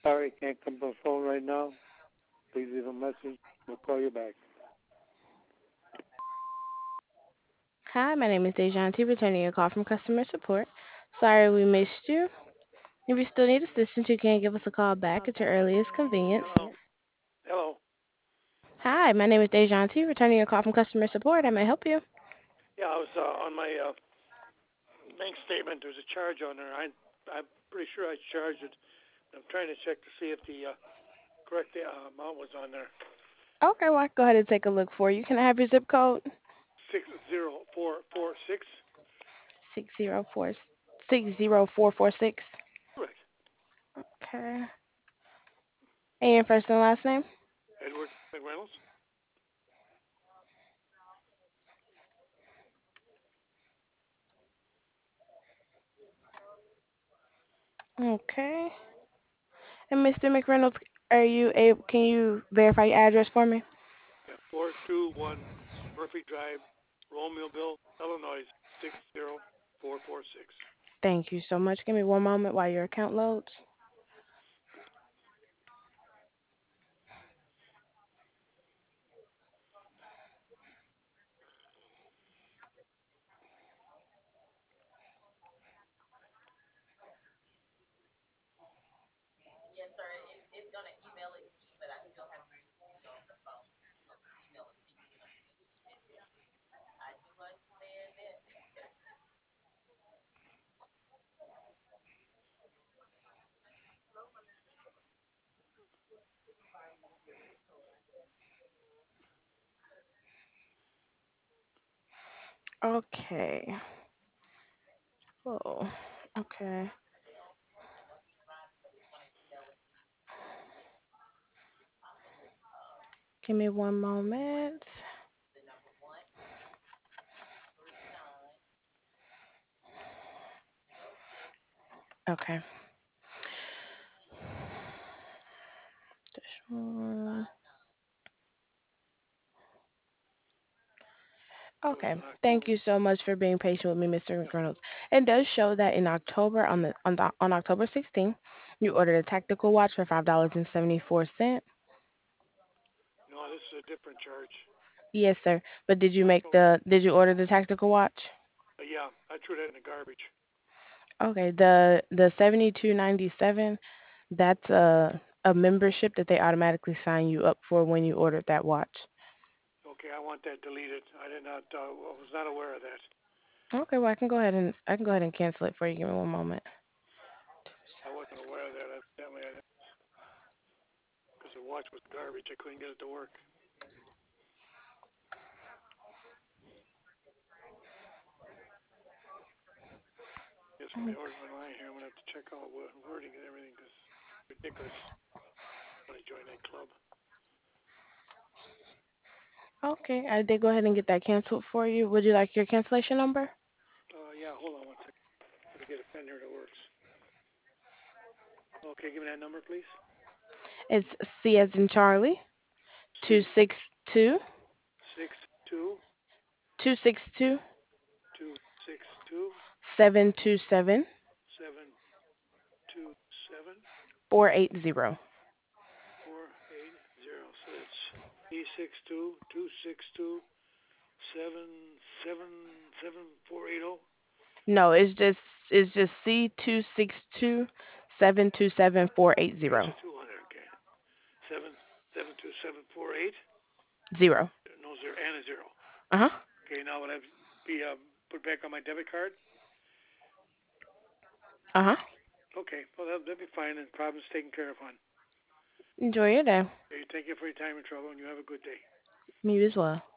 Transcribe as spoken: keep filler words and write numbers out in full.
Sorry, can't come to the phone right now. Please leave a message. We'll call you back. Hi, my name is Dejanti, returning your call from customer support. Sorry we missed you. If you still need assistance, you can give us a call back at your earliest convenience. Hello. Hello. Hi, my name is Dejanti, returning your call from customer support. I may help you. Yeah, I was uh, on my uh, bank statement. There's a charge on there. I I'm pretty sure I charged it. I'm trying to check to see if the uh, correct uh, amount was on there. Okay, well, I can go ahead and take a look for you. Can I have your zip code? Six zero four four six. Six zero four six zero four four six. Correct. Okay. And your first and last name? Edward McReynolds. Okay. And mister McReynolds, are you able? Can you verify your address for me? Yeah, four two one Murphy Drive, Romeoville, Illinois six zero four four six. Thank you so much. Give me one moment while your account loads. Okay. Oh, okay. Give me one moment. Okay. This one. That was Okay. in Thank October. you so much for being patient with me, mister Yeah. McReynolds. It does show that in October, on the on the on October sixteenth, you ordered a tactical watch for five dollars and seventy four cent. No, this is a different charge. Yes, sir. But did you make So, the did you order the tactical watch? uh, yeah, I threw that in the garbage. Okay. The the seventy two ninety seven, that's a a membership that they automatically sign you up for when you ordered that watch. Okay, I want that deleted. I did not. Uh, I was not aware of that. Okay, well I can go ahead and I can go ahead and cancel it for you. Give me one moment. I wasn't aware of that. Evidently, because the watch was garbage. I couldn't get it to work. Guess when I ordered online here, I'm gonna have to check out what wording and everything because it's ridiculous when I join that club. Okay, I did go ahead and get that canceled for you. Would you like your cancellation number? Uh, yeah, hold on one second. Let me get a pen here that works. Okay, give me that number, please. It's C as in Charlie, two C six two six two two six two two six two seven two seven seven two seven four eight zero. four eight zero. So that's E six two two six two seven seven seven four eight zero. No, it's just it's just C two six two seven two seven four eight Gotcha, zero. two hundred. Okay, seven seven two seven four eight. Zero. No zero and a zero. Uh-huh. Okay, now would I be uh, put back on my debit card? Uh-huh. Okay, well that that'd be fine and problems taken care of, hon. Enjoy your day. Okay, thank you for your time and trouble, and you have a good day. You as well.